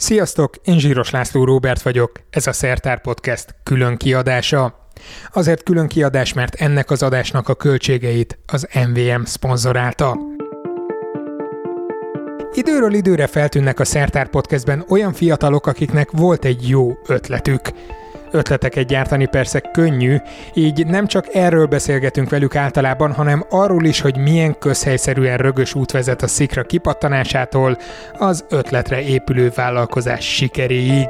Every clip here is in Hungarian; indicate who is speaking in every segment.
Speaker 1: Sziasztok, én Zsíros László Róbert vagyok, ez a Szertár Podcast külön kiadása. Azért külön kiadás, mert ennek az adásnak a költségeit az MVM szponzorálta. Időről időre feltűnnek a Szertár Podcastben olyan fiatalok, akiknek volt egy jó ötletük. Ötleteket gyártani persze könnyű, így nem csak erről beszélgetünk velük általában, hanem arról is, hogy milyen közhelyszerűen rögös út vezet a szikra kipattanásától az ötletre épülő vállalkozás sikeréig.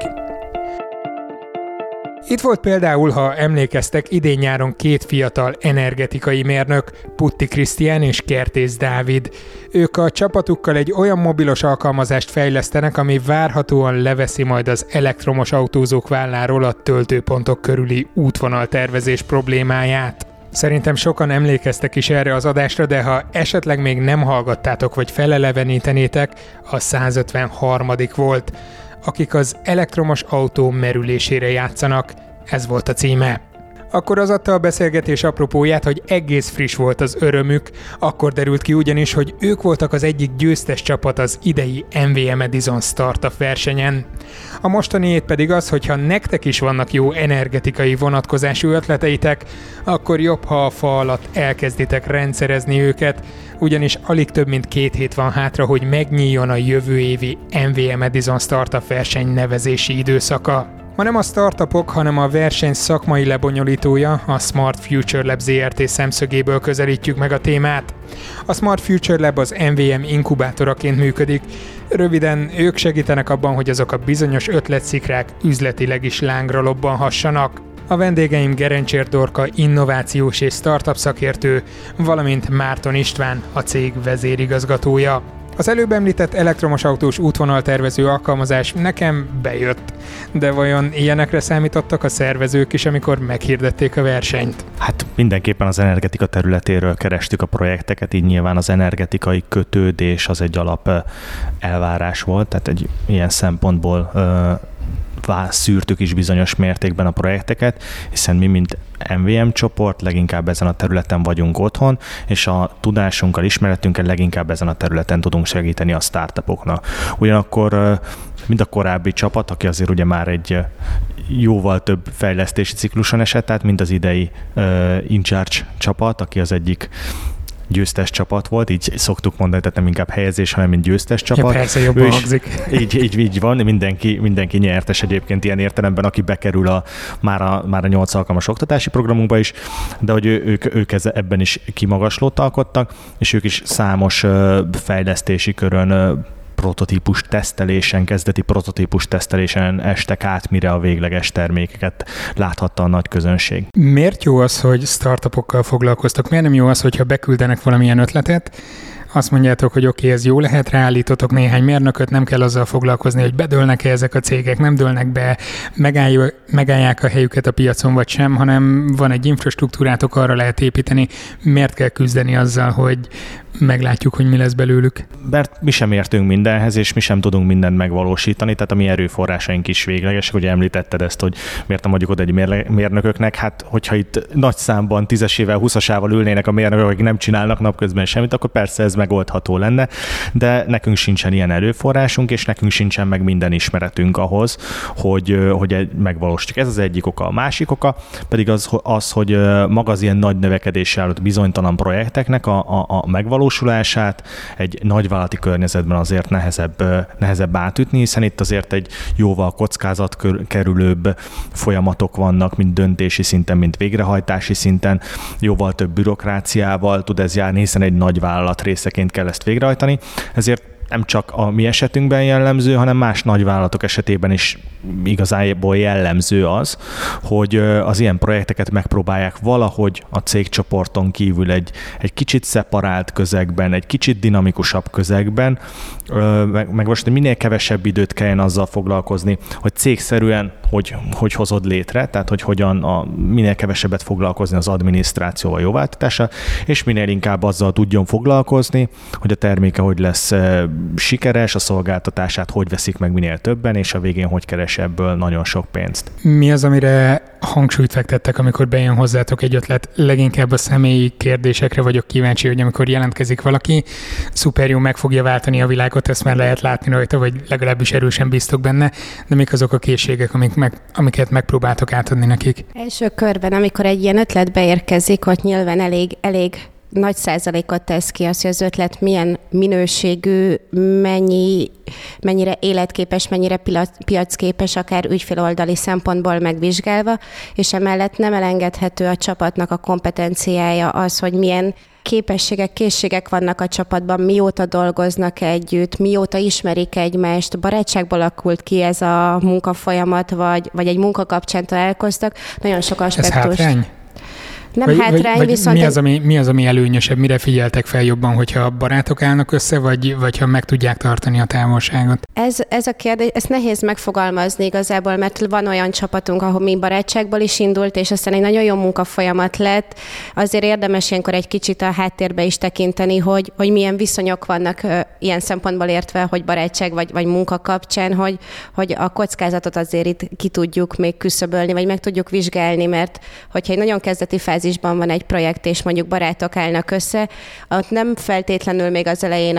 Speaker 1: Itt volt például, ha emlékeztek, idén-nyáron két fiatal energetikai mérnök, Putti Krisztián és Kertész Dávid. Ők a csapatukkal egy olyan mobilos alkalmazást fejlesztenek, ami várhatóan leveszi majd az elektromos autózók válláról a töltőpontok körüli útvonaltervezés problémáját. Szerintem sokan emlékeztek is erre az adásra, de ha esetleg még nem hallgattátok vagy felelevenítenétek, a 153. volt. Akik az elektromos autó merülésére játszanak, ez volt a címe. Akkor az adta a beszélgetés apropóját, hogy egész friss volt az örömük, akkor derült ki ugyanis, hogy ők voltak az egyik győztes csapat az idei MVM Edison Startup versenyen. A mostaniét pedig az, hogyha nektek is vannak jó energetikai vonatkozású ötleteitek, akkor jobb, ha a fa alatt elkezditek rendszerezni őket, ugyanis alig több mint 2 hét van hátra, hogy megnyíljon a jövő évi MVM Edison Startup verseny nevezési időszaka. Ma nem a startupok, hanem a verseny szakmai lebonyolítója, a Smart Future Lab Zrt. Szemszögéből közelítjük meg a témát. A Smart Future Lab az MVM inkubátoraként működik. Röviden ők segítenek abban, hogy azok a bizonyos ötletszikrák üzletileg is lángra lobbanhassanak. A vendégeim Gerencsér Dorka innovációs és startup szakértő, valamint Márton István, a cég vezérigazgatója. Az előbb említett elektromos autós útvonaltervező alkalmazás nekem bejött, de vajon ilyenekre számítottak a szervezők is, amikor meghirdették a versenyt?
Speaker 2: Hát mindenképpen az energetika területéről kerestük a projekteket, így nyilván az energetikai kötődés az egy alap elvárás volt, tehát egy ilyen szempontból szűrtük is bizonyos mértékben a projekteket, hiszen mi, mint MVM csoport, leginkább ezen a területen vagyunk otthon, és a tudásunkkal, ismeretünkkel leginkább ezen a területen tudunk segíteni a startupoknak. Ugyanakkor, mint a korábbi csapat, aki azért ugye már egy jóval több fejlesztési cikluson esett, tehát mint az idei InCharge csapat, aki az egyik győztes csapat volt, így szoktuk mondani, tehát nem inkább helyezés, hanem mint győztes csapat.
Speaker 1: Ja, persze, jobban hangzik.
Speaker 2: Így van, mindenki nyertes egyébként ilyen értelemben, aki bekerül már a 8 alkalmas oktatási programunkba is, de hogy ők ebben is kimagaslót alkottak, és ők is számos fejlesztési körön kezdeti prototípus tesztelésen estek át, mire a végleges termékeket láthatta a nagy közönség.
Speaker 1: Miért jó az, hogy startupokkal foglalkoztok? Miért nem jó az, hogyha beküldenek valamilyen ötletet, azt mondjátok, hogy oké, ez jó lehet, ráállítotok néhány mérnököt, nem kell azzal foglalkozni, hogy bedőlnek-e ezek a cégek, nem dőlnek be, megállják a helyüket a piacon vagy sem, hanem van egy infrastruktúrátok, arra lehet építeni. Miért kell küzdeni azzal, hogy meglátjuk, hogy mi lesz belőlük?
Speaker 2: Mert mi sem értünk mindenhez, és mi sem tudunk mindent megvalósítani, tehát a mi erőforrásaink is véglegesek, hogy említetted ezt, hogy miért nem adjuk oda egy mérnököknek, hát hogyha itt nagy számban 10-esével, 20-asával ülnének a mérnökök, akik nem csinálnak napközben semmit, akkor persze ez megoldható lenne, de nekünk sincsen ilyen erőforrásunk, és nekünk sincsen meg minden ismeretünk ahhoz, hogy megvalósítjuk. Ez az egyik oka. A másik oka pedig az, hogy maga az ilyen nagy növekedéssel állott bizonytalan projekteknek a megvalósulását egy nagyvállalati környezetben azért nehezebb átütni, hiszen itt azért egy jóval kockázatkerülőbb folyamatok vannak, mind döntési szinten, mind végrehajtási szinten, jóval több bürokráciával tud ez járni, hiszen egy nagyvállalat részeként kell ezt végrehajtani, ezért nem csak a mi esetünkben jellemző, hanem más nagyvállalatok esetében is igazából jellemző az, hogy az ilyen projekteket megpróbálják valahogy a cégcsoporton kívül egy kicsit szeparált közegben, egy kicsit dinamikusabb közegben, meg most minél kevesebb időt kelljen azzal foglalkozni, hogy cégszerűen hogy hozod létre, tehát hogy hogyan minél kevesebbet foglalkozni az adminisztrációval, jóváltatása, és minél inkább azzal tudjon foglalkozni, hogy a terméke hogy lesz sikeres, a szolgáltatását hogy veszik meg minél többen, és a végén hogy keres ebből nagyon sok pénzt.
Speaker 1: Mi az, amire hangsúlyt fektettek, amikor bejön hozzátok egy ötlet? Leginkább a személyi kérdésekre vagyok kíváncsi, hogy amikor jelentkezik valaki, szuper jó, meg fogja váltani a világot, ezt már lehet látni rajta, vagy legalábbis erősen bíztok benne, de mik azok a készségek, amiket megpróbáltok átadni nekik?
Speaker 3: Első körben, amikor egy ilyen ötlet beérkezik, ott nyilván elég nagy százalékot tesz ki az, hogy az ötlet milyen minőségű, mennyire életképes, mennyire piacképes, akár ügyféloldali szempontból megvizsgálva, és emellett nem elengedhető a csapatnak a kompetenciája az, hogy milyen képességek, készségek vannak a csapatban, mióta dolgoznak együtt, mióta ismerik egymást, barátságból alakult ki ez a munkafolyamat, vagy egy munka kapcsán találkoztak. Nagyon sok aspektus.
Speaker 1: Ez hátrány?
Speaker 3: Nem hátrány,
Speaker 1: vagy
Speaker 3: viszont...
Speaker 1: Mi az, ami előnyösebb? Mire figyeltek fel jobban, hogyha barátok állnak össze, vagy ha meg tudják tartani a távolságot?
Speaker 3: Ez a kérdés, ezt nehéz megfogalmazni igazából, mert van olyan csapatunk, ahol mi barátságból is indult, és aztán egy nagyon jó munkafolyamat lett. Azért érdemes ilyenkor egy kicsit a háttérbe is tekinteni, hogy milyen viszonyok vannak ilyen szempontból értve, hogy barátság vagy munka kapcsán, hogy a kockázatot azért itt ki tudjuk még küszöbölni, vagy meg tudjuk vizsgálni, mert hogyha egy nagyon kezdeti fázisban van egy projekt, és mondjuk barátok állnak össze, ott nem feltétlenül még az elején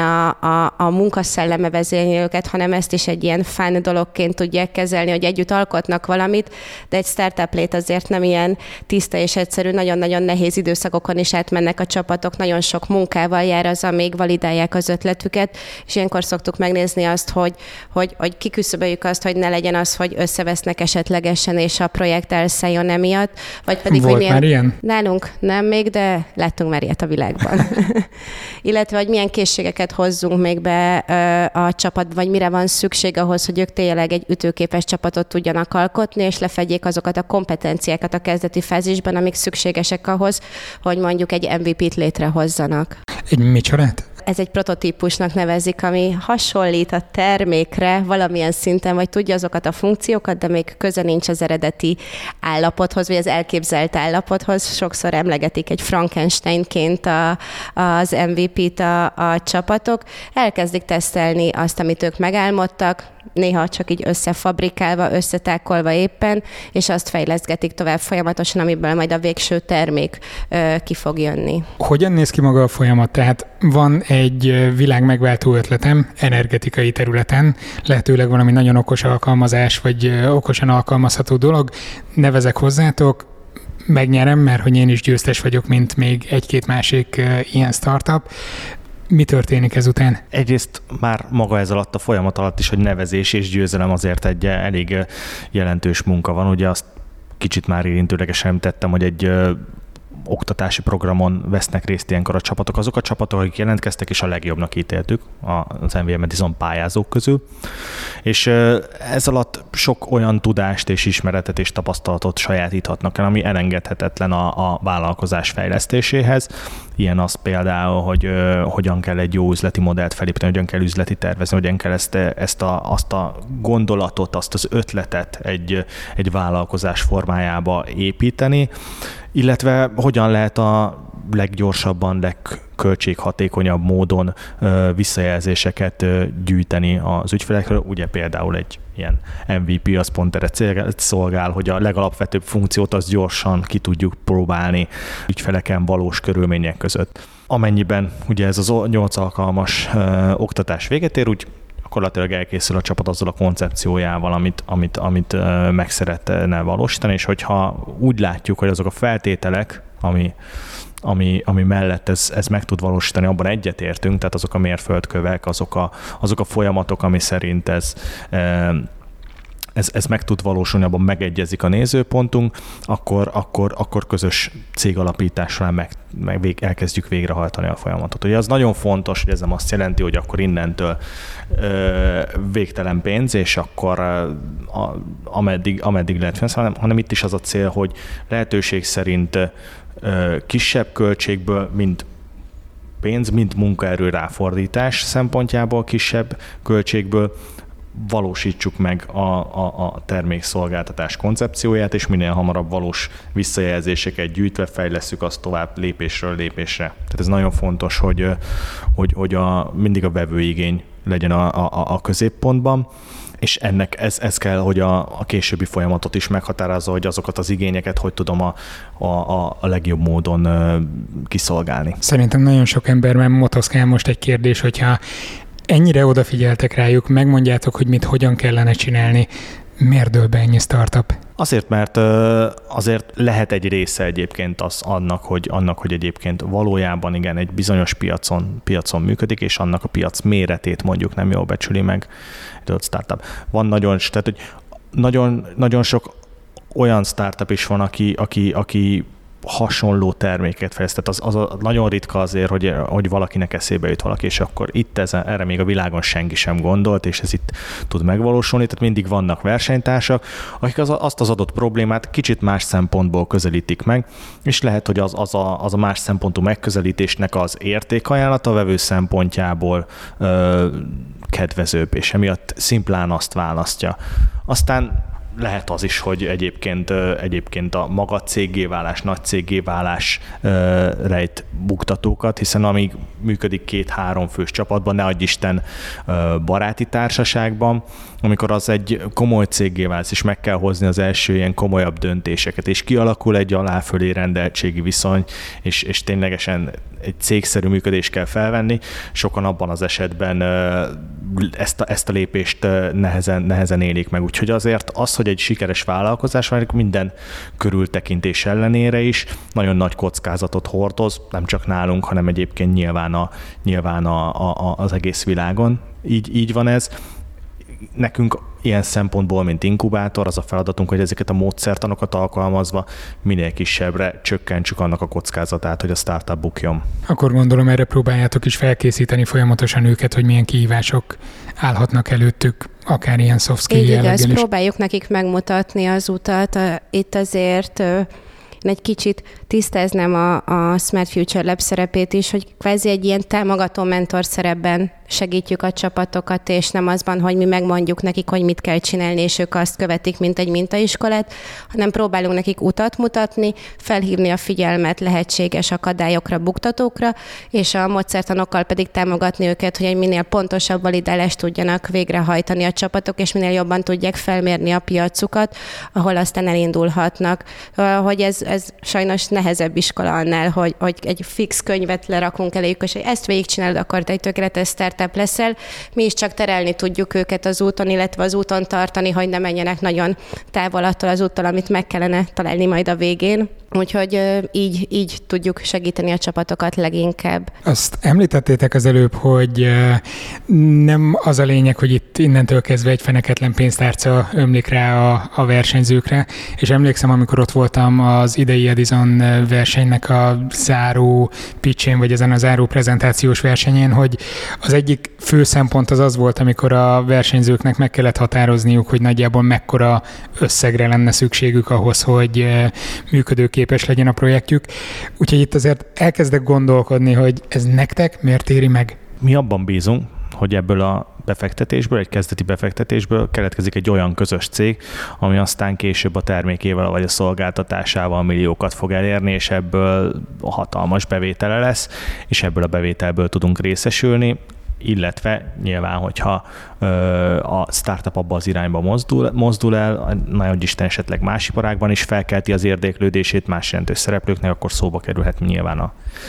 Speaker 3: a munkaszelleme vezényli őket, hanem ezt is egy ilyen fun dologként tudják kezelni, hogy együtt alkotnak valamit, de egy startup lét azért nem ilyen tiszta és egyszerű, nagyon-nagyon nehéz időszakokon is átmennek a csapatok, nagyon sok munkával jár az, amíg validálják az ötletüket, és ilyenkor szoktuk megnézni azt, hogy kiküszöböljük azt, hogy ne legyen az, hogy összevesznek esetlegesen, és a projekt elszálljon emiatt, vagy pedig,
Speaker 1: volt
Speaker 3: hogy milyen...
Speaker 1: már ilyen?
Speaker 3: Nálunk nem még, de láttunk már ilyet a világban. Illetve, hogy milyen készségeket hozzunk még be a csapatba, vagy mire van szükség ahhoz, hogy ők tényleg egy ütőképes csapatot tudjanak alkotni, és lefedjék azokat a kompetenciákat a kezdeti fázisban, amik szükségesek ahhoz, hogy mondjuk egy MVP-t létrehozzanak.
Speaker 1: Egy micsodát?
Speaker 3: Ez egy prototípusnak nevezik, ami hasonlít a termékre valamilyen szinten, vagy tudja azokat a funkciókat, de még köze nincs az eredeti állapothoz, vagy az elképzelt állapothoz. Sokszor emlegetik egy Frankensteinként az MVP-t a csapatok. Elkezdik tesztelni azt, amit ők megálmodtak, néha csak így összefabrikálva, összetákolva éppen, és azt fejleszgetik tovább folyamatosan, amiből majd a végső termék ki fog jönni.
Speaker 1: Hogyan néz ki maga a folyamat? Tehát van egy világ megváltó ötletem energetikai területen, lehetőleg valami nagyon okos alkalmazás, vagy okosan alkalmazható dolog, nevezek hozzátok, megnyerem, mert hogy én is győztes vagyok, mint még egy-két másik ilyen startup. Mi történik ezután?
Speaker 2: Egyrészt már maga ez alatt a folyamat alatt is, hogy nevezés és győzelem azért egy elég jelentős munka van. Ugye azt kicsit már érintőlegesen tettem, hogy egy oktatási programon vesznek részt ilyenkor a csapatok. Azok a csapatok, akik jelentkeztek, és a legjobbnak ítéltük az MVM Edison pályázók közül. És ez alatt sok olyan tudást és ismeretet és tapasztalatot sajátíthatnak el, ami elengedhetetlen a vállalkozás fejlesztéséhez. Ilyen az például, hogy hogyan kell egy jó üzleti modellt felépíteni, hogyan kell üzleti tervezni, hogyan kell azt a gondolatot, azt az ötletet egy vállalkozás formájába építeni, illetve hogyan lehet a leggyorsabban, legköltséghatékonyabb módon visszajelzéseket gyűjteni az ügyfelekről. Ugye például egy ilyen MVP az pont erre szolgál, hogy a legalapvetőbb funkciót az gyorsan ki tudjuk próbálni ügyfeleken valós körülmények között. Amennyiben ugye ez az 8 alkalmas oktatás véget ér, úgy gyakorlatilag elkészül a csapat azzal a koncepciójával, amit meg szeretne valósítani, és hogyha úgy látjuk, hogy azok a feltételek, ami mellett ez meg tud valósítani, abban egyetértünk, tehát azok a mérföldkövek, azok a folyamatok, ami szerint ez meg tud valósulni, abban megegyezik a nézőpontunk, akkor közös cégalapítás során elkezdjük végrehajtani a folyamatot. Ugye az nagyon fontos, hogy ez nem azt jelenti, hogy akkor innentől végtelen pénz, és akkor ameddig lehet finanszírozni, hanem itt is az a cél, hogy lehetőség szerint kisebb költségből, mind pénz, mind munkaerő ráfordítás szempontjából kisebb költségből valósítsuk meg a termékszolgáltatás koncepcióját, és minél hamarabb valós visszajelzéseket gyűjtve fejlesszük azt tovább lépésről lépésre. Tehát ez nagyon fontos, hogy mindig a vevőigény legyen a középpontban, és ennek ez kell, hogy a későbbi folyamatot is meghatározza, hogy azokat az igényeket hogy tudom a legjobb módon kiszolgálni.
Speaker 1: Szerintem nagyon sok emberben motoszkál most egy kérdés, hogyha ennyire odafigyeltek rájuk, megmondjátok, hogy mit hogyan kellene csinálni, miért dől be ennyi startup?
Speaker 2: Azért, mert azért lehet egy része egyébként annak, hogy egyébként valójában igen, egy bizonyos piacon működik, és annak a piac méretét mondjuk nem jól becsüli meg egy startup. Van tehát, hogy nagyon sok olyan startup is van, aki hasonló terméket fejlesztett. Az nagyon ritka azért, hogy valakinek eszébe jut valaki, és akkor itt erre még a világon senki sem gondolt, és ez itt tud megvalósulni, tehát mindig vannak versenytársak, akik azt az adott problémát kicsit más szempontból közelítik meg, és lehet, hogy az a más szempontú megközelítésnek az értékajánlata a vevő szempontjából kedvezőbb, és emiatt szimplán azt választja. Aztán lehet az is, hogy egyébként a maga céggé válás, nagy céggé válás rejt buktatókat, hiszen amíg működik 2-3 fős csapatban, ne adj Isten baráti társaságban, amikor az egy komoly céggé válsz, és meg kell hozni az első ilyen komolyabb döntéseket, és kialakul egy alá-fölé rendeltségi viszony, és ténylegesen egy cégszerű működést kell felvenni, sokan abban az esetben ezt a lépést nehezen élik meg. Úgyhogy azért az, hogy egy sikeres vállalkozás van, minden körültekintés ellenére is nagyon nagy kockázatot hordoz, nem csak nálunk, hanem egyébként nyilván az egész világon. Így van ez. Nekünk ilyen szempontból, mint inkubátor, az a feladatunk, hogy ezeket a módszertanokat alkalmazva minél kisebbre csökkentsük annak a kockázatát, hogy a startup bukjon.
Speaker 1: Akkor gondolom, erre próbáljátok is felkészíteni folyamatosan őket, hogy milyen kihívások állhatnak előttük, akár ilyen soft skill jelleggel is.
Speaker 3: Így igaz, próbáljuk nekik megmutatni az utat. Itt azért egy kicsit tisztáznám a Smart Future Lab szerepét is, hogy kvázi egy ilyen támogató mentor szerepben segítjük a csapatokat, és nem azban, hogy mi megmondjuk nekik, hogy mit kell csinálni, és ők azt követik, mint egy mintaiskolát, hanem próbálunk nekik utat mutatni, felhívni a figyelmet lehetséges akadályokra, buktatókra, és a módszertanokkal pedig támogatni őket, hogy egy minél pontosabb validálást tudjanak végrehajtani a csapatok, és minél jobban tudják felmérni a piacukat, ahol aztán elindulhatnak. Hogy ez sajnos nehezebb iskola annál, hogy egy fix könyvet lerakunk eléjük, és ezt végigcsinálod, akkor egy tökéletes startup leszel. Mi is csak terelni tudjuk őket az úton, illetve az úton tartani, hogy ne menjenek nagyon távol attól az úttól, amit meg kellene találni majd a végén. Úgyhogy így tudjuk segíteni a csapatokat leginkább.
Speaker 1: Azt említettétek az előbb, hogy nem az a lényeg, hogy itt innentől kezdve egy feneketlen pénztárca ömlik rá a versenyzőkre, és emlékszem, amikor ott voltam az idei Edison versenynek a záró pitchén, vagy ezen a záró prezentációs versenyén, hogy az egyik fő szempont az volt, amikor a versenyzőknek meg kellett határozniuk, hogy nagyjából mekkora összegre lenne szükségük ahhoz, hogy működőképes legyen a projektjük. Úgyhogy itt azért elkezdek gondolkodni, hogy ez nektek miért éri meg?
Speaker 2: Mi abban bízunk, hogy ebből a befektetésből, egy kezdeti befektetésből keletkezik egy olyan közös cég, ami aztán később a termékével vagy a szolgáltatásával milliókat fog elérni, és ebből hatalmas bevétele lesz, és ebből a bevételből tudunk részesülni, illetve nyilván, hogyha a startup abba az irányba mozdul el, nagyon Isten esetleg más iparágban is felkelti az érdeklődését más jelentős szereplőknek, akkor szóba kerülhet nyilván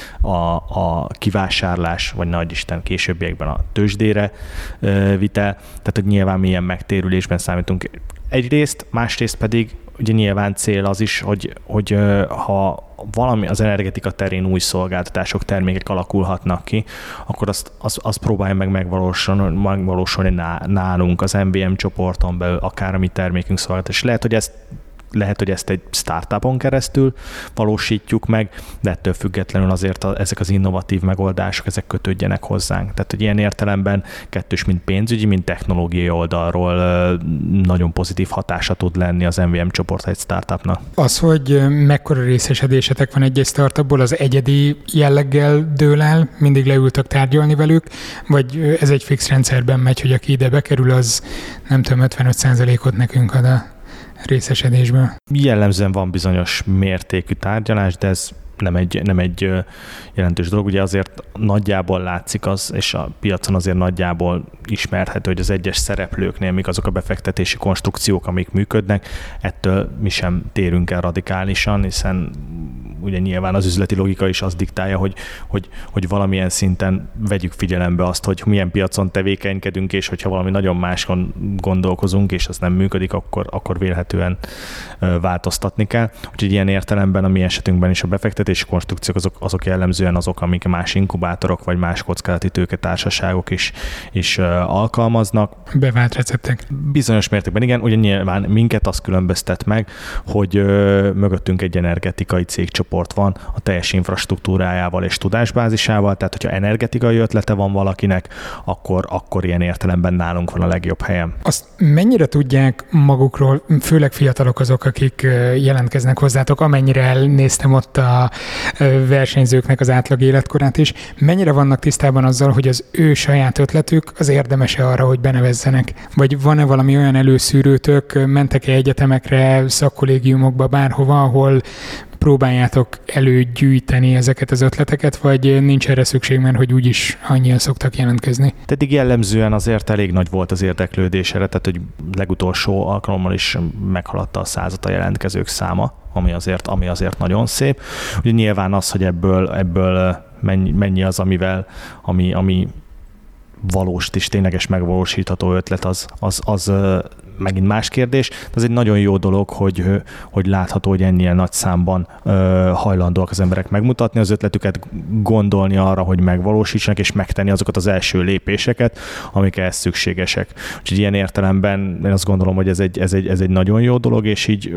Speaker 2: a kivásárlás, vagy nagy Isten későbbiekben a tőzsdére vitel. Tehát, hogy nyilván milyen megtérülésben számítunk egyrészt, másrészt pedig ugye nyilván cél az is, hogy ha valami az energetika terén új szolgáltatások, termékek alakulhatnak ki, akkor azt próbálja meg megvalósulni nálunk, az MVM csoporton belül, akár a mi termékünk szolgáltatás. Lehet, hogy ezt egy startupon keresztül valósítjuk meg, de ettől függetlenül azért ezek az innovatív megoldások, ezek kötődjenek hozzánk. Tehát, hogy ilyen értelemben kettős, mind pénzügyi, mind technológiai oldalról nagyon pozitív hatása tud lenni az MVM csoport egy startupnak.
Speaker 1: Az, hogy mekkora részesedésetek van egy startupból, az egyedi jelleggel dől el, mindig leültök tárgyalni velük, vagy ez egy fix rendszerben megy, hogy aki ide bekerül, az nem tudom, 55%-ot nekünk ad a részesedésből?
Speaker 2: Jellemzően van bizonyos mértékű tárgyalás, de ez nem egy jelentős dolog. Ugye azért nagyjából látszik az, és a piacon azért nagyjából ismerhető, hogy az egyes szereplőknél mik azok a befektetési konstrukciók, amik működnek, ettől mi sem térünk el radikálisan, hiszen ugye nyilván az üzleti logika is azt diktálja, hogy valamilyen szinten vegyük figyelembe azt, hogy milyen piacon tevékenykedünk, és hogyha valami nagyon máskon gondolkozunk, és az nem működik, akkor vélhetően változtatni kell. Úgyhogy ilyen értelemben a mi esetünkben is a befektetési konstrukciók azok jellemzően azok, amik más inkubátorok vagy más kockázati tőketársaságok is alkalmaznak.
Speaker 1: Bevált receptek.
Speaker 2: Bizonyos mértékben igen, ugye nyilván minket az különböztet meg, hogy mögöttünk egy energetikai cégcsoport van a teljes infrastruktúrájával és tudásbázisával, tehát hogyha energetikai ötlete van valakinek, akkor ilyen értelemben nálunk van a legjobb helyen.
Speaker 1: Azt mennyire tudják magukról, főleg fiatalok azok, akik jelentkeznek hozzátok, amennyire elnéztem ott a versenyzőknek az átlag életkorát is, mennyire vannak tisztában azzal, hogy az ő saját ötletük az érdemes-e arra, hogy benevezzenek? Vagy van-e valami olyan előszűrőtök, mentek-e egyetemekre, szakkollégiumokba, bárhova, ahol próbáljátok előgyűjteni ezeket az ötleteket, vagy nincs erre szükség, mert hogy úgyis annyian szoktak jelentkezni?
Speaker 2: Eddig jellemzően azért elég nagy volt az érdeklődés erre, tehát hogy legutolsó alkalommal is meghaladta a 100 a jelentkezők száma, ami azért nagyon szép. Ugye nyilván az, hogy ebből mennyi az, ami valós és tényleges megvalósítható ötlet, az megint más kérdés, de ez egy nagyon jó dolog, hogy látható, hogy ennél nagy számban hajlandóak az emberek megmutatni az ötletüket, gondolni arra, hogy megvalósítsanak, és megtenni azokat az első lépéseket, amik ehhez szükségesek. Úgyhogy ilyen értelemben én azt gondolom, hogy ez egy nagyon jó dolog, és így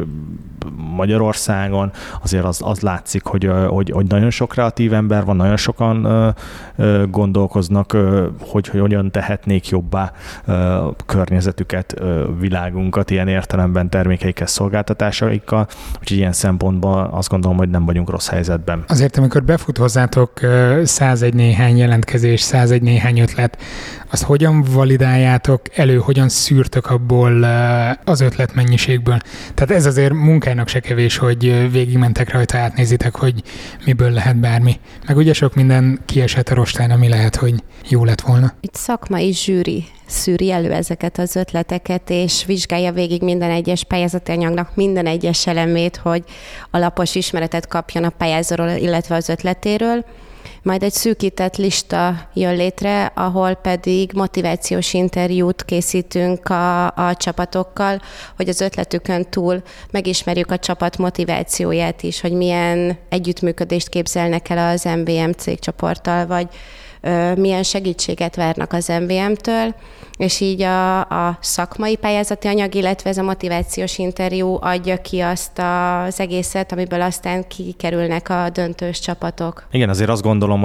Speaker 2: Magyarországon azért az látszik, hogy nagyon sok kreatív ember van, nagyon sokan gondolkoznak, hogy hogyan tehetnék jobbá környezetüket, világunkat ilyen értelemben termékeikkel, szolgáltatásaikkal, úgyhogy ilyen szempontból azt gondolom, hogy nem vagyunk rossz helyzetben.
Speaker 1: Azért, amikor befut hozzátok 101 néhány jelentkezés, 101 néhány ötlet, azt hogyan validáljátok elő, hogyan szűrtök abból az ötletmennyiségből? Tehát ez azért munkának se kevés, hogy végigmentek rajta, átnézitek, hogy miből lehet bármi. Meg ugye sok minden kiesett a rostán, ami lehet, hogy jó lett volna.
Speaker 3: Itt szakmai zsűri szűri elő ezeket az ötleteket, és vizsgálja végig minden egyes pályázati anyagnak minden egyes elemét, hogy alapos ismeretet kapjon a pályázóról, illetve az ötletéről. Majd egy szűkített lista jön létre, ahol pedig motivációs interjút készítünk a csapatokkal, hogy az ötletükön túl megismerjük a csapat motivációját is, hogy milyen együttműködést képzelnek el az MVM cégcsoporttal, vagy milyen segítséget várnak az MVM-től, és így a szakmai pályázati anyag, illetve ez a motivációs interjú adja ki azt az egészet, amiből aztán kikerülnek a döntős csapatok.
Speaker 2: Igen, azért azt gondolom,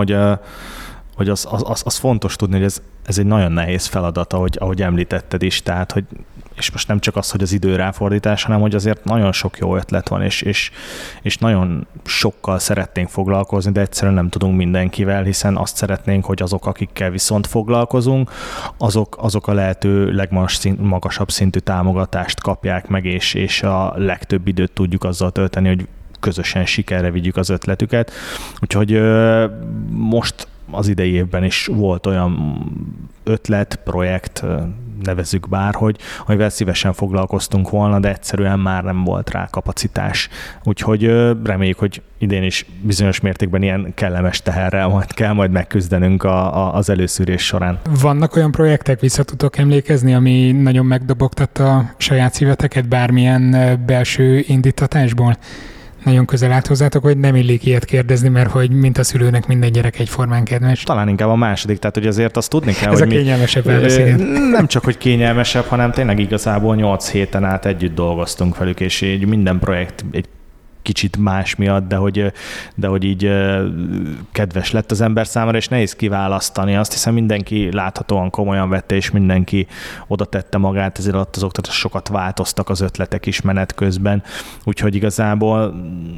Speaker 2: hogy az fontos tudni, hogy ez egy nagyon nehéz feladat, ahogy említetted is, tehát, hogy és most nem csak az, hogy az idő ráfordítás, hanem hogy azért nagyon sok jó ötlet van, és nagyon sokkal szeretnénk foglalkozni, de egyszerűen nem tudunk mindenkivel, hiszen azt szeretnénk, hogy azok, akikkel viszont foglalkozunk, azok a lehető legmagasabb szintű támogatást kapják meg, és a legtöbb időt tudjuk azzal tölteni, hogy közösen sikerre vigyük az ötletüket. Úgyhogy most az idei évben is volt olyan ötlet, projekt, nevezzük bárhogy, amivel szívesen foglalkoztunk volna, de egyszerűen már nem volt rá kapacitás. Úgyhogy reméljük, hogy idén is bizonyos mértékben ilyen kellemes teherrel kell majd megküzdenünk az előszűrés során.
Speaker 1: Vannak olyan projektek, vissza tudtok emlékezni, ami nagyon megdobogtatta a saját szíveteket bármilyen belső indítatásból? Nagyon közel állt hozzátok, hogy nem illik ilyet kérdezni, mert hogy mint a szülőnek minden gyerek egyformán kedves.
Speaker 2: Talán inkább a második, tehát hogy azért azt tudni kell,
Speaker 1: ez
Speaker 2: hogy
Speaker 1: a kényelmesebb elbeszélget.
Speaker 2: Nem csak, hogy kényelmesebb, hanem tényleg igazából 8 héten át együtt dolgoztunk velük, és így minden projekt egy kicsit más miatt, de hogy így kedves lett az ember számára, és nehéz kiválasztani azt, hiszen mindenki láthatóan komolyan vette, és mindenki oda tette magát, ezért alatt az oktatás sokat változtak az ötletek is menet közben, úgyhogy igazából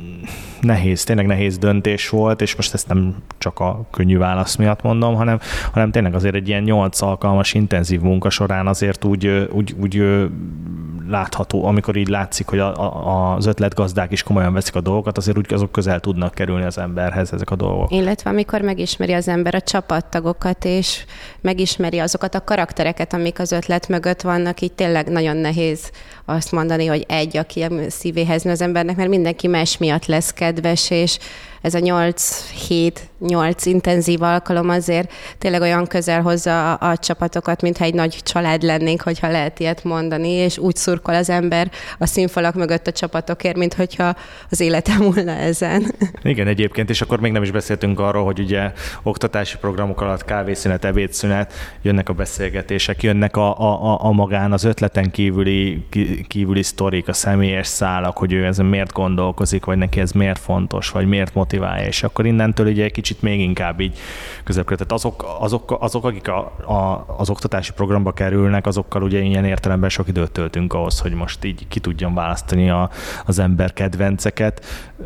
Speaker 2: tényleg nehéz döntés volt, és most ezt nem csak a könnyű válasz miatt mondom, hanem tényleg azért egy ilyen 8 alkalmas intenzív munka során azért úgy látható, amikor így látszik, hogy az ötletgazdák is komolyan veszik a dolgokat, azért úgy azok közel tudnak kerülni az emberhez ezek a dolgok.
Speaker 3: Illetve amikor megismeri az ember a csapattagokat, és megismeri azokat a karaktereket, amik az ötlet mögött vannak, így tényleg nagyon nehéz azt mondani, hogy egy, aki a szívéhez nő az embernek, mert mindenki más miatt lesz kedves, és ez a 8 intenzív alkalom azért tényleg olyan közel hozza a csapatokat, mintha egy nagy család lennénk, hogyha lehet ilyet mondani, és úgy szurkol az ember a színfalak mögött a csapatokért, mint hogyha az élete múlna ezen.
Speaker 2: Igen, egyébként, és akkor még nem is beszéltünk arról, hogy ugye oktatási programok alatt kávészünet, ebédszünet, jönnek a beszélgetések, jönnek a magán az ötleten kívüli sztorik, a személyes szálak, hogy ő ezen miért gondolkozik, vagy neki ez miért fontos, vagy miért motiválja, és akkor innentől ugye egy kicsit még inkább így közepre. Tehát azok akik az oktatási programba kerülnek, azokkal ugye ilyen értelemben sok időt töltünk ahhoz, hogy most így ki tudjon választani az ember kedvenceket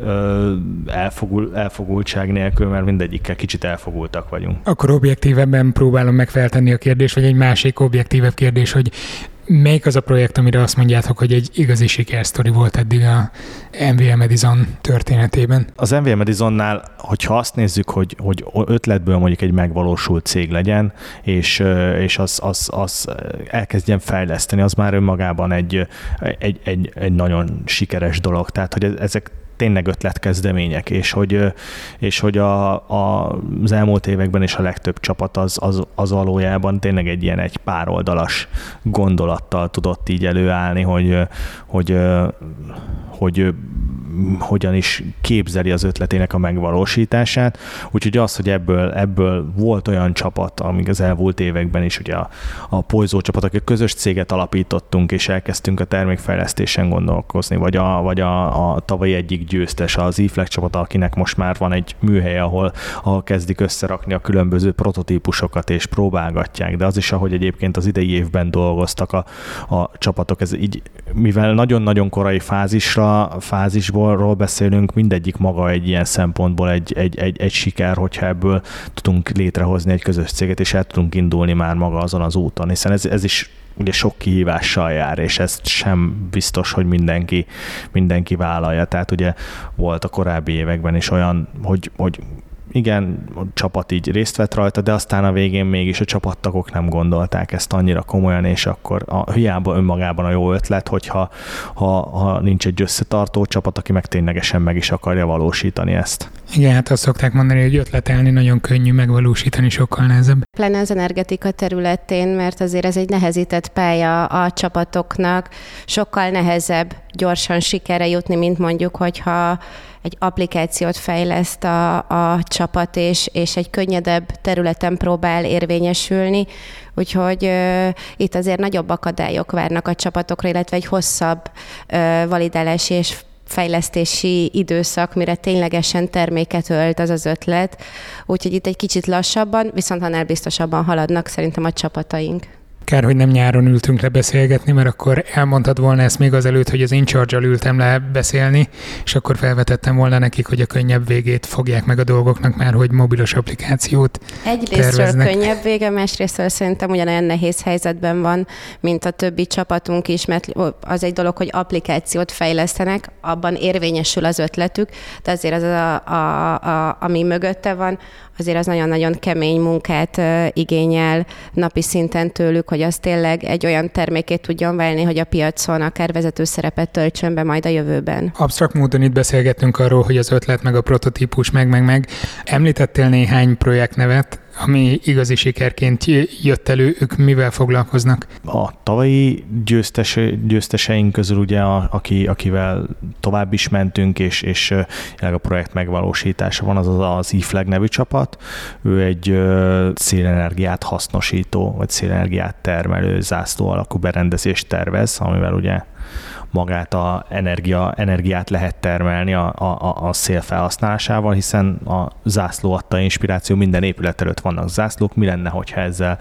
Speaker 2: elfogultság nélkül, mert mindegyikkel kicsit elfogultak vagyunk.
Speaker 1: Akkor objektívebben próbálom megfeltenni a kérdést, vagy egy másik objektívebb kérdés, hogy melyik az a projekt, amire azt mondjátok, hogy egy igazi sikersztori volt eddig a MVM Edison történetében?
Speaker 2: Az MVM Edisonnál, hogyha azt nézzük, hogy ötletből mondjuk egy megvalósult cég legyen, és az elkezdjen fejleszteni, az már önmagában egy nagyon sikeres dolog. Tehát, hogy ezek tényleg ötletkezdemények, és hogy az elmúlt években is a legtöbb csapat az valójában tényleg egy pár oldalas gondolattal tudott így előállni, hogy hogyan is képzeli az ötletének a megvalósítását. Úgyhogy az, hogy ebből volt olyan csapat, amíg az elmúlt években is ugye a Poizó csapat, akik közös céget alapítottunk, és elkezdtünk a termékfejlesztésen gondolkozni, vagy a tavalyi egyik győztes, az eFlex csapat, akinek most már van egy műhely, ahol kezdik összerakni a különböző prototípusokat, és próbálgatják, de az is, ahogy egyébként az idei évben dolgoztak a csapatok, ez így, mivel nagyon-nagyon korai fázisból beszélünk, mindegyik maga egy ilyen szempontból egy siker, hogyha ebből tudunk létrehozni egy közös céget, és el tudunk indulni már maga azon az úton, hiszen ez is ugye sok kihívással jár, és ezt sem biztos, hogy mindenki vállalja. Tehát ugye volt a korábbi években is olyan, hogy igen, a csapat így részt vett rajta, de aztán a végén mégis a csapattagok nem gondolták ezt annyira komolyan, és akkor hiába önmagában a jó ötlet, hogyha nincs egy összetartó csapat, aki meg ténylegesen meg is akarja valósítani ezt.
Speaker 1: Igen, hát azt szokták mondani, hogy ötletelni nagyon könnyű, megvalósítani sokkal nehezebb.
Speaker 3: Pláne az energetika területén, mert azért ez egy nehezített pálya a csapatoknak, sokkal nehezebb gyorsan sikerre jutni, mint mondjuk, hogyha egy applikációt fejleszt a csapat, és egy könnyedebb területen próbál érvényesülni, úgyhogy itt azért nagyobb akadályok várnak a csapatokra, illetve egy hosszabb validálási és fejlesztési időszak, mire ténylegesen terméket ölt az ötlet. Úgyhogy itt egy kicsit lassabban, viszont annál biztosabban haladnak szerintem a csapataink.
Speaker 1: Kár, hogy nem nyáron ültünk le beszélgetni, mert akkor elmondtad volna ezt még azelőtt, hogy az InCharge-al ültem le beszélni, és akkor felvetettem volna nekik, hogy a könnyebb végét fogják meg a dolgoknak már, hogy mobilos applikációt
Speaker 3: Egyrésztről könnyebb vége, másrésztről szerintem ugyanolyan nehéz helyzetben van, mint a többi csapatunk is, mert az egy dolog, hogy applikációt fejlesztenek, abban érvényesül az ötletük, de azért az ami mögötte van, azért az nagyon-nagyon kemény munkát igényel napi szinten tőlük, hogy az tényleg egy olyan termékét tudjon válni, hogy a piacon akár vezető szerepet töltsön be majd a jövőben.
Speaker 1: Absztrakt módon itt beszélgettünk arról, hogy az ötlet meg a prototípus meg. Említettél néhány projektnevet, ami igazi sikerként jött elő, ők mivel foglalkoznak?
Speaker 2: A tavalyi győzteseink közül ugye, akivel tovább is mentünk, és a projekt megvalósítása van, az eFlex nevű csapat. Ő egy szélenergiát hasznosító, vagy szélenergiát termelő zászló alakú berendezést tervez, amivel ugye magát a energiát lehet termelni a szél felhasználásával, hiszen a zászló adta inspiráció, minden épület előtt vannak zászlók, mi lenne, hogyha ezzel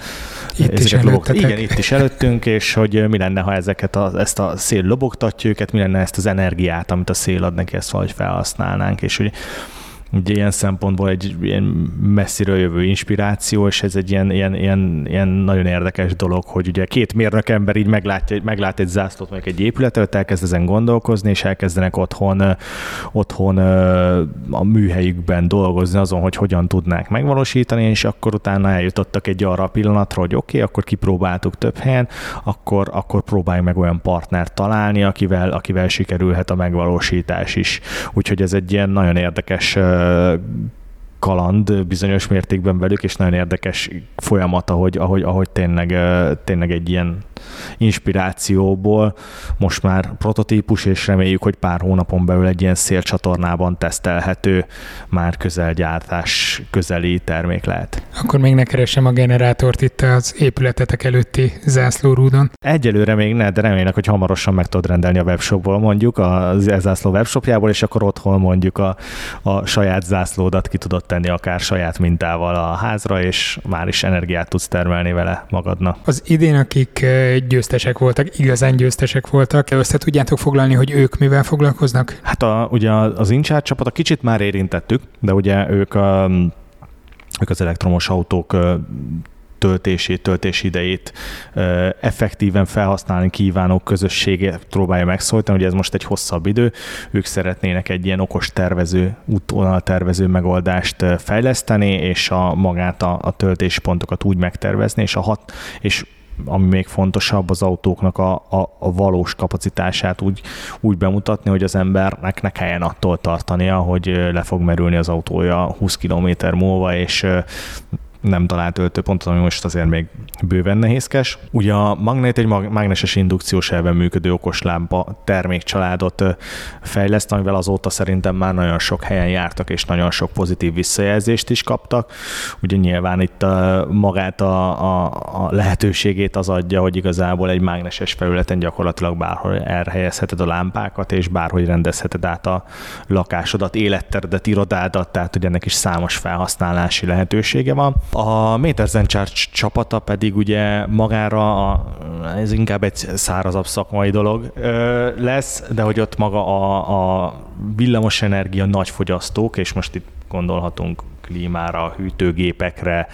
Speaker 2: igen, itt is előttünk, és hogy mi lenne, ha ezt a szél lobogtatja őket, mi lenne ezt az energiát, amit a szél ad neki, ezt valahogy felhasználnánk, és hogy ugye ilyen szempontból egy ilyen messziről jövő inspiráció, és ez egy ilyen nagyon érdekes dolog, hogy ugye két mérnök ember így meglát egy zászlót, mondjuk egy épületet, elkezd ezen gondolkozni, és elkezdenek otthon a műhelyükben dolgozni azon, hogy hogyan tudnák megvalósítani, és akkor utána eljutottak egy arra a pillanatra, hogy oké, akkor kipróbáltuk több helyen, akkor próbáljuk meg olyan partnert találni, akivel sikerülhet a megvalósítás is. Úgyhogy ez egy ilyen nagyon érdekes kaland bizonyos mértékben velük, és nagyon érdekes folyamat, ahogy tényleg egy ilyen inspirációból most már prototípus, és reméljük, hogy pár hónapon belül egy ilyen szélcsatornában tesztelhető, már közelgyártás közeli termék lehet.
Speaker 1: Akkor még ne keressem a generátort itt az épületetek előtti zászlórúdon.
Speaker 2: Egyelőre még ne, de remélek, hogy hamarosan meg tudod rendelni a webshopból, mondjuk az zászló webshopjából, és akkor otthon mondjuk a saját zászlódat ki tudod tenni akár saját mintával a házra, és már is energiát tudsz termelni vele magadnak.
Speaker 1: Az idén, akik győztesek voltak, igazán győztesek voltak, össze tudjátok foglalni, hogy ők mivel foglalkoznak?
Speaker 2: Hát ugye az InCharge csapat, a kicsit már érintettük, de ugye ők az elektromos autók töltési idejét effektíven felhasználni kívánók közösségét próbálja megszólítani, hogy ez most egy hosszabb idő, ők szeretnének egy ilyen okos útvonaltervező megoldást fejleszteni, és magát a töltési pontokat úgy megtervezni, és ami még fontosabb, az autóknak a valós kapacitását úgy bemutatni, hogy az embernek ne kelljen attól tartania, hogy le fog merülni az autója 20 km múlva, és nem talált töltőpontot, ami most azért még bőven nehézkes. Ugye a Magnet egy mágneses indukciós elven működő okoslámpa termékcsaládot fejleszt, amivel azóta szerintem már nagyon sok helyen jártak, és nagyon sok pozitív visszajelzést is kaptak. Ugye nyilván itt magát a lehetőségét az adja, hogy igazából egy mágneses felületen gyakorlatilag bárhol elhelyezheted a lámpákat, és bárhogy rendezheted át a lakásodat, életteredet, irodádat, tehát hogy ennek is számos felhasználási lehetősége van. A Mater ZenCharge csapata pedig ugye magára, ez inkább egy szárazabb szakmai dolog lesz, de hogy ott maga a villamosenergia nagy fogyasztók, és most itt gondolhatunk klímára, hűtőgépekre,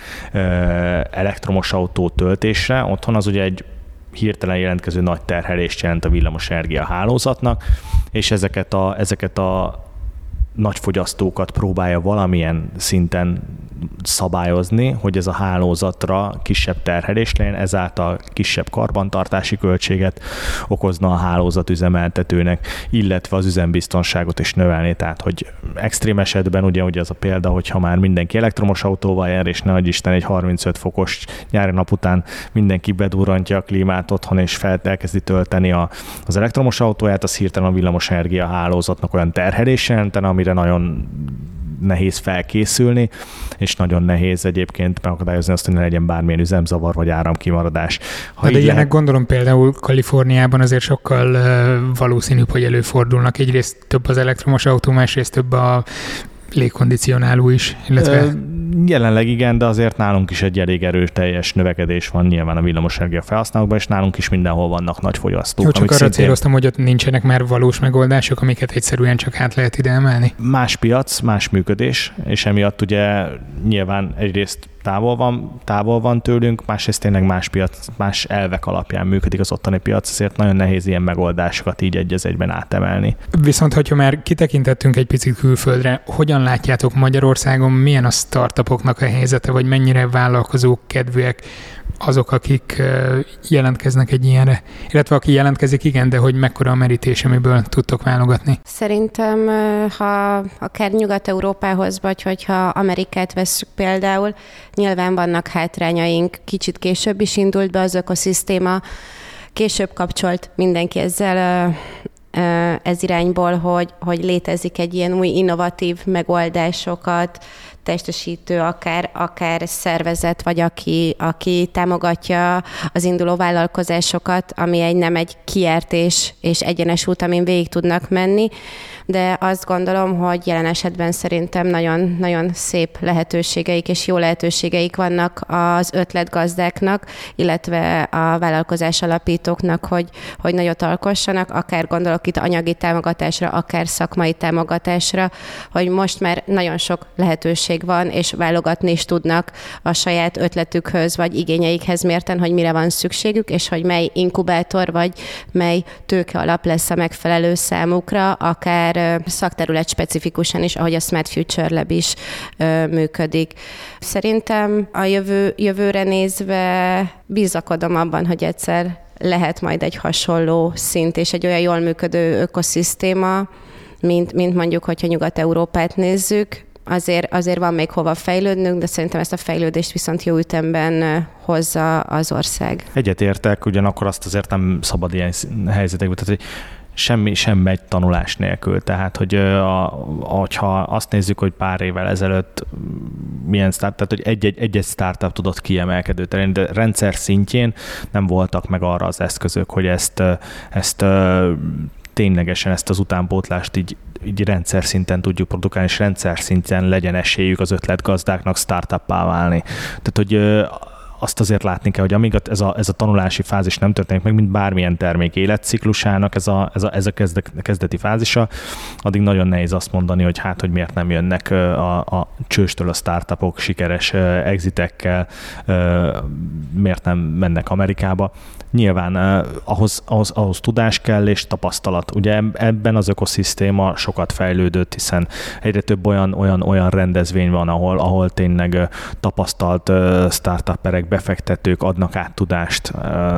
Speaker 2: elektromos autó töltésre, otthon az ugye egy hirtelen jelentkező nagy terhelést jelent a villamosenergia hálózatnak, és ezeket a nagy fogyasztókat próbálja valamilyen szinten szabályozni, hogy ez a hálózatra kisebb terhelés legyen, ezáltal kisebb karbantartási költséget okozna a hálózat üzemeltetőnek, illetve az üzembiztonságot is növelni. Tehát, hogy extrém esetben ugye az a példa, hogyha már mindenki elektromos autóval jár, és ne adj Isten egy 35 fokos nyári nap után mindenki bedurrantja a klímát otthon, és elkezdi tölteni az elektromos autóját, az hirtelen a villamosenergia hálózatnak olyan terhelés jelentene, amire nagyon nehéz felkészülni, és nagyon nehéz egyébként megakadályozni azt, hogy ne legyen bármilyen üzemzavar vagy áramkimaradás.
Speaker 1: De ilyenek gondolom például Kaliforniában azért sokkal valószínűbb, hogy előfordulnak. Egyrészt több az elektromos autó, másrészt több a légkondicionáló is, illetve...
Speaker 2: Jelenleg igen, de azért nálunk is egy elég erőteljes növekedés van nyilván a villamosenergia felhasználókban, és nálunk is mindenhol vannak nagy fogyasztók.
Speaker 1: Jó, csak arra céloztam, hogy ott nincsenek már valós megoldások, amiket egyszerűen csak át lehet ide emelni.
Speaker 2: Más piac, más működés, és emiatt ugye nyilván egyrészt távol van tőlünk, másrészt tényleg más piac, más elvek alapján működik az ottani piac, ezért nagyon nehéz ilyen megoldásokat így egy az egyben átemelni.
Speaker 1: Viszont, hogyha már kitekintettünk egy picit külföldre, hogyan látjátok Magyarországon, milyen a startupoknak a helyzete, vagy mennyire vállalkozók kedvűek azok, akik jelentkeznek egy ilyenre? Illetve aki jelentkezik, igen, de hogy mekkora a merítés, amiből tudtok válogatni?
Speaker 3: Szerintem, ha akár Nyugat-Európához, vagy hogyha Amerikát vesszük például, nyilván vannak hátrányaink, kicsit később is indult be az ökoszisztéma, később kapcsolt mindenki ezzel ez irányból, hogy létezik egy ilyen új innovatív megoldásokat testesítő, akár szervezet, vagy aki támogatja az induló vállalkozásokat, ami nem egy kijárt és egyenes út, amin végig tudnak menni, de azt gondolom, hogy jelen esetben szerintem nagyon, nagyon szép lehetőségeik és jó lehetőségeik vannak az ötletgazdáknak, illetve a vállalkozás alapítóknak, hogy nagyot alkossanak, akár gondolok itt anyagi támogatásra, akár szakmai támogatásra, hogy most már nagyon sok lehetőség van, és válogatni is tudnak a saját ötletükhöz, vagy igényeikhez mérten, hogy mire van szükségük, és hogy mely inkubátor, vagy mely tőke alap lesz a megfelelő számukra, akár szakterület specifikusan is, ahogy a Smart Future Lab is működik. Szerintem a jövőre nézve bizakodom abban, hogy egyszer lehet majd egy hasonló szint és egy olyan jól működő ökoszisztéma, mint mondjuk, hogyha Nyugat-Európát nézzük. Azért van még hova fejlődnünk, de szerintem ezt a fejlődést viszont jó ütemben hozza az ország.
Speaker 2: Egyetértek, ugyanakkor azt azért nem szabad ilyen helyzetekben, tehát hogy semmi sem megy tanulás nélkül. Tehát, hogyha azt nézzük, hogy pár évvel ezelőtt milyen startup, tehát hogy egy-egy startup tudott kiemelkedő terén, de rendszer szintjén nem voltak meg arra az eszközök, hogy ezt ténylegesen ezt az utánpótlást így rendszer szinten tudjuk produkálni, és rendszer szinten legyen esélyük az ötletgazdáknak startuppá válni. Tehát, hogy azt azért látni kell, hogy amíg ez a tanulási fázis nem történik meg, mint bármilyen termék életciklusának ez a kezdeti fázisa, addig nagyon nehéz azt mondani, hogy hogy miért nem jönnek a csőstől a startupok sikeres exitekkel, miért nem mennek Amerikába. Nyilván ahhoz tudás kell és tapasztalat. Ugye ebben az ökoszisztéma sokat fejlődött, hiszen egyre több olyan rendezvény van, ahol tényleg tapasztalt startuperek, befektetők adnak át tudást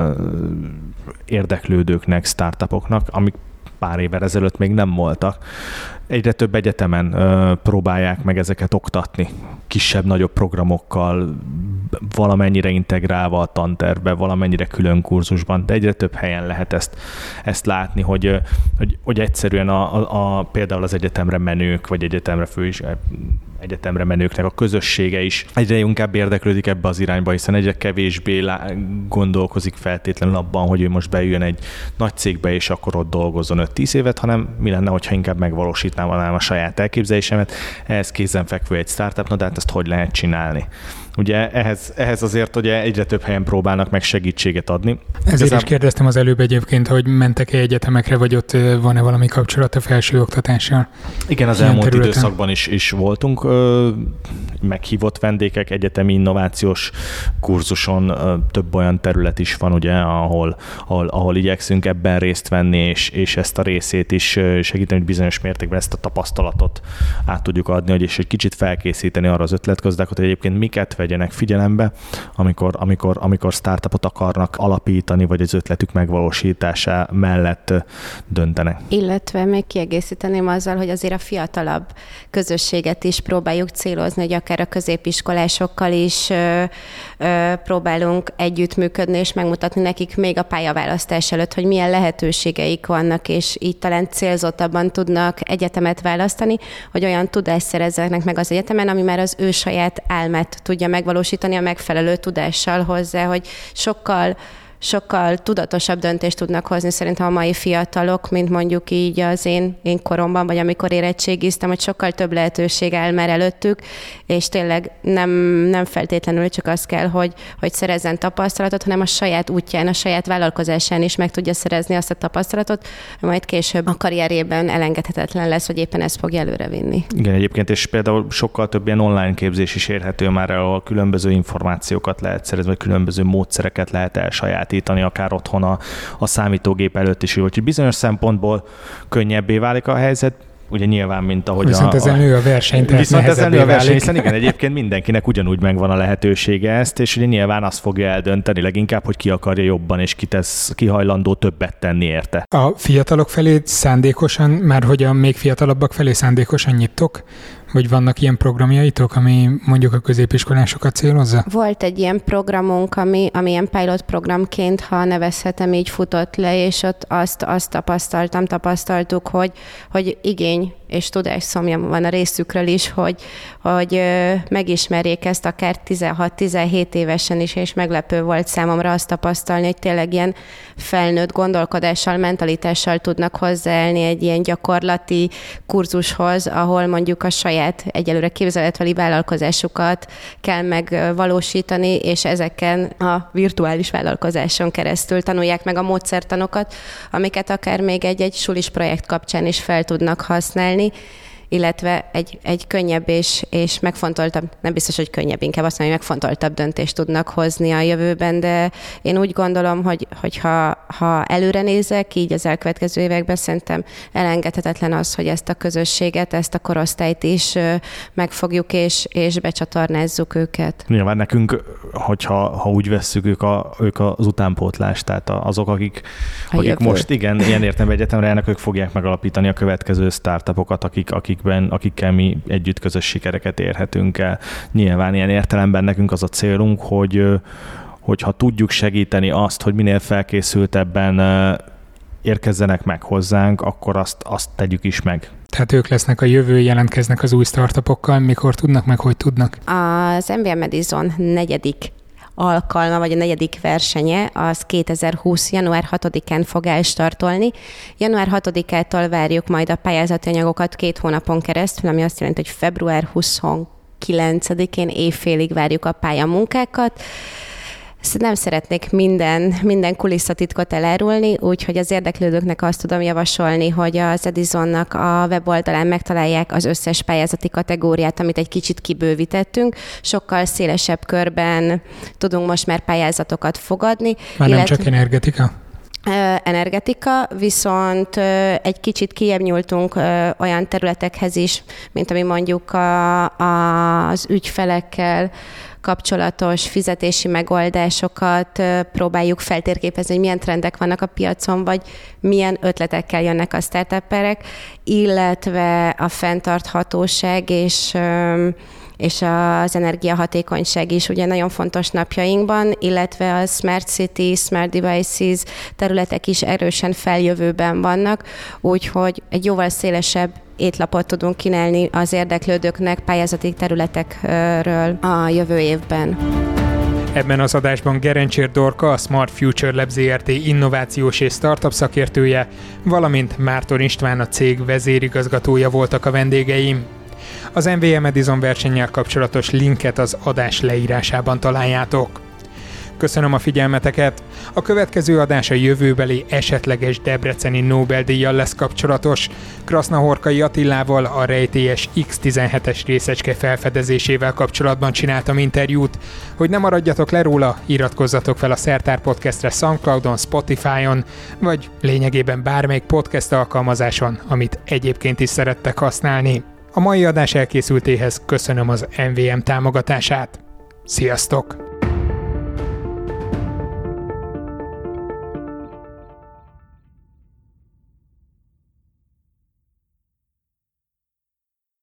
Speaker 2: érdeklődőknek, startupoknak, amik pár évvel ezelőtt még nem voltak. Egyre több egyetemen próbálják meg ezeket oktatni, kisebb-nagyobb programokkal, valamennyire integrálva a tantervbe, valamennyire külön kurzusban, de egyre több helyen lehet ezt látni, hogy egyszerűen például az egyetemre menők, vagy egyetemre menőknek a közössége is egyre inkább érdeklődik ebbe az irányba, hiszen egyre kevésbé gondolkozik feltétlenül abban, hogy ő most beüljön egy nagy cégbe, és akkor ott dolgozzon 5-10 évet, hanem mi lenne, hogyha inkább megvalósítnám a saját elképzelésemet. Ehhez kézenfekvő egy startup, de hát ezt hogy lehet csinálni? Ugye ehhez azért ugye egyre több helyen próbálnak meg segítséget adni.
Speaker 1: Ezért is kérdeztem az előbb egyébként, hogy mentek-e egyetemekre, vagy ott van-e valami kapcsolat a felsőoktatással?
Speaker 2: Igen, az elmúlt időszakban is voltunk meghívott vendégek, egyetemi innovációs kurzuson több olyan terület is van, ugye, ahol igyekszünk ebben részt venni, és ezt a részét is segíteni, hogy bizonyos mértékben ezt a tapasztalatot át tudjuk adni, és egy kicsit felkészíteni arra az ötletgazdákat, hogy egyébként miket vegyenek figyelembe, amikor startupot akarnak alapítani, vagy az ötletük megvalósítása mellett döntenek.
Speaker 3: Illetve még kiegészíteném azzal, hogy azért a fiatalabb közösséget is próbáljuk célozni, hogy akár a középiskolásokkal is próbálunk együttműködni, és megmutatni nekik még a pályaválasztás előtt, hogy milyen lehetőségeik vannak, és így talán célzottabban tudnak egyetemet választani, hogy olyan tudást szerezzenek meg az egyetemen, ami már az ő saját álmát tudja megvalósítani a megfelelő tudással hozzá, hogy sokkal tudatosabb döntést tudnak hozni szerintem a mai fiatalok, mint mondjuk így az én koromban, vagy amikor érettségiztem, hogy sokkal több lehetőség áll már előttük, és tényleg nem feltétlenül csak az kell, hogy szerezzen tapasztalatot, hanem a saját útján, a saját vállalkozásán is meg tudja szerezni azt a tapasztalatot, majd később a karrierjében elengedhetetlen lesz, hogy éppen ezt fogja előrevinni. Igen,
Speaker 2: egyébként, és például sokkal több ilyen online képzés is érhető már, ahol különböző információkat lehet szerezni, vagy különböző módszereket lehet elsajátítani, akár otthon a számítógép előtt is, hogy bizonyos szempontból könnyebbé válik a helyzet, ugye nyilván, mint ahogy
Speaker 1: viszont ezen nő a verseny, tehát
Speaker 2: viszont ezen nő a verseny,
Speaker 1: hiszen
Speaker 2: igen, egyébként mindenkinek ugyanúgy megvan a lehetősége ezt, és ugye nyilván azt fogja eldönteni leginkább, hogy ki akarja jobban, és ki hajlandó többet tenni érte.
Speaker 1: A fiatalok felé szándékosan, már hogy a még fiatalabbak felé szándékosan nyitok, Vagy vannak ilyen programjaitok, ami mondjuk a középiskolásokat célozza?
Speaker 3: Volt egy ilyen programunk, ami ilyen pilot programként, ha nevezhetem, így futott le, és ott azt tapasztaltuk, hogy igény és tudásszomja van a részükről is, hogy megismerjék ezt akár 16-17 évesen is, és meglepő volt számomra azt tapasztalni, hogy tényleg ilyen felnőtt gondolkodással, mentalitással tudnak hozzáállni egy ilyen gyakorlati kurzushoz, ahol mondjuk a saját egyelőre képzeletveli vállalkozásukat kell megvalósítani, és ezeken a virtuális vállalkozáson keresztül tanulják meg a módszertanokat, amiket akár még egy sulis projekt kapcsán is fel tudnak használni, illetve egy könnyebb és megfontoltabb, nem biztos, hogy könnyebb, inkább azt mondom, hogy megfontoltabb döntést tudnak hozni a jövőben, de én úgy gondolom, hogy ha előre nézek, így az elkövetkező években szerintem elengedhetetlen az, hogy ezt a közösséget, ezt a korosztályt is megfogjuk és becsatornázzuk őket.
Speaker 2: Nyilván nekünk, ha úgy vesszük, ők az utánpótlás, tehát azok, akik most igen, ilyen értelemben egyetemre járnak, ők fogják megalapítani a következő startupokat, akikkel mi együtt közös sikereket érhetünk el. Nyilván ilyen értelemben nekünk az a célunk, hogyha tudjuk segíteni azt, hogy minél felkészültebben érkezzenek meg hozzánk, akkor azt tegyük is meg.
Speaker 1: Tehát ők lesznek a jövő, jelentkeznek az új startupokkal, mikor tudnak, meg hogy tudnak?
Speaker 3: Az MVM Edison 4. alkalma, vagy a 4. versenye, az 2020. január 6-án fog elstartolni. Január 6-ától várjuk majd a pályázati anyagokat 2 hónapon keresztül, ami azt jelenti, hogy február 29-én évfélig várjuk a pályamunkákat. Nem szeretnék minden kulisszatitkot elárulni, úgyhogy az érdeklődőknek azt tudom javasolni, hogy az Edisonnak a weboldalán megtalálják az összes pályázati kategóriát, amit egy kicsit kibővítettünk. Sokkal szélesebb körben tudunk most már pályázatokat fogadni.
Speaker 1: Már nem csak energetika?
Speaker 3: Energetika, viszont egy kicsit kijebb nyúltunk olyan területekhez is, mint ami mondjuk az ügyfelekkel kapcsolatos fizetési megoldásokat próbáljuk feltérképezni, hogy milyen trendek vannak a piacon, vagy milyen ötletekkel jönnek a startuperek, illetve a fenntarthatóság és az energiahatékonyság is ugye nagyon fontos napjainkban, illetve a Smart City, Smart Devices területek is erősen feljövőben vannak, úgyhogy egy jóval szélesebb étlapot tudunk kínálni az érdeklődőknek pályázati területekről a jövő évben.
Speaker 1: Ebben az adásban Gerencsér Dorka, a Smart Future Lab Zrt. Innovációs és startup szakértője, valamint Márton István, a cég vezérigazgatója voltak a vendégeim. Az MVM Edison versennyel kapcsolatos linket az adás leírásában találjátok. Köszönöm a figyelmeteket! A következő adás a jövőbeli esetleges debreceni Nobel-díjjal lesz kapcsolatos. Krasznahorkai Attilával, a rejtélyes X-17-es részecske felfedezésével kapcsolatban csináltam interjút. Hogy ne maradjatok le róla, iratkozzatok fel a Szertár Podcastre SoundCloudon, Spotify-on, vagy lényegében bármelyik podcast alkalmazáson, amit egyébként is szerettek használni. A mai adás elkészültéhez köszönöm az MVM támogatását. Sziasztok!